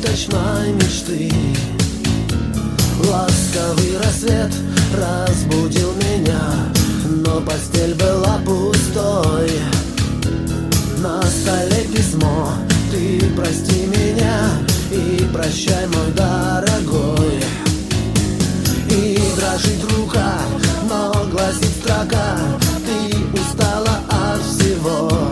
сказочной мечты. Ласковый рассвет разбудил меня, но постель была пустой. На столе письмо: ты прости меня и прощай, мой дорогой. И дрожит рука, но гласит строка: ты устала от всего,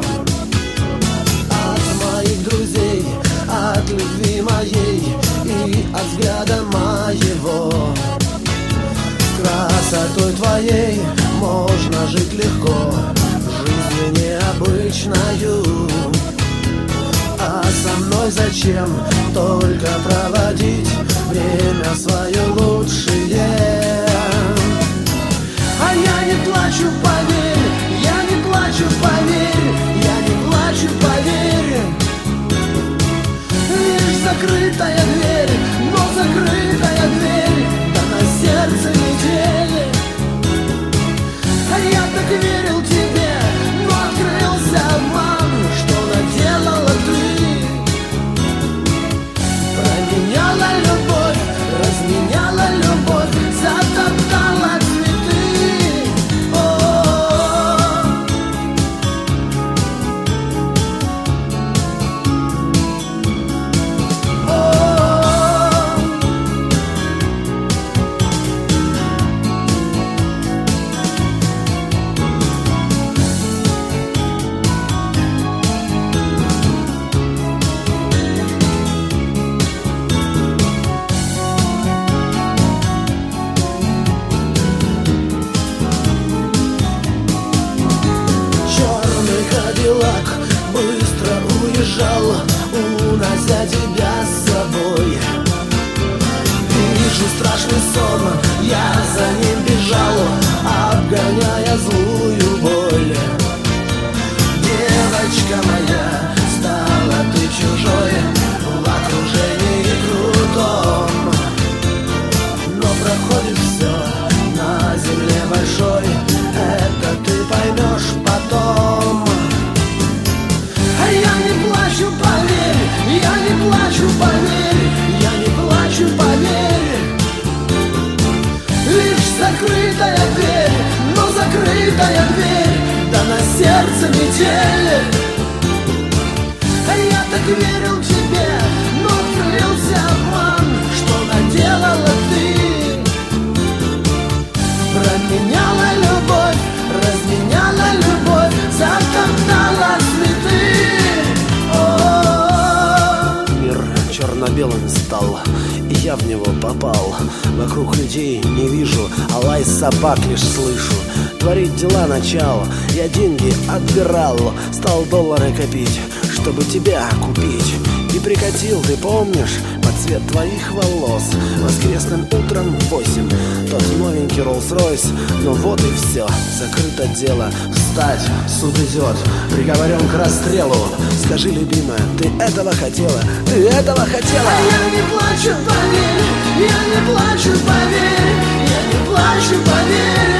от моих друзей, от любви моей и от взгляда моего. Красотой твоей можно жить легко, жизнью необычною. А со мной зачем только проводить время свое лучшее? А я не плачу, поверь, я не плачу, поверь, я не плачу, поверь. Лишь закрытая дверь, но закрытая дверь, да на сердце метель. А я так верил тебе, но открылся обман, что наделала ты. Променяла любовь, разменяла любовь, затоптала цветы. Быстро уезжал, унося тебя с собой. Вижу страшный сон, я за ним бежал, обгоняя злую боль. Девочка моя, стала ты чужой в окружении крутом. Но проходит все на земле большой, это ты поймешь потом. Я не плачу, поверь, я не плачу, поверь, я не плачу, поверь. Лишь закрытая дверь, но закрытая дверь, да на сердце метель. Я так верил тебе, но открылся обман, что наделала ты. Променяла любовь, разменяла любовь, затоптала цветы. Мир черно-белым стал, и я в него попал. Вокруг людей не вижу, а лай собак лишь слышу. Творить дела начал, я деньги отбирал, стал доллары копить, чтобы тебя купить. И прикатил, ты помнишь, под цвет твоих волос воскресным утром в 8 тот новенький Роллс-Ройс. Ну вот и все, закрыто дело. Встать, суд идет, приговорен к расстрелу. Скажи, любимая, ты этого хотела? Ты этого хотела? А я не плачу, поверь, я не плачу, поверь, я не плачу, поверь.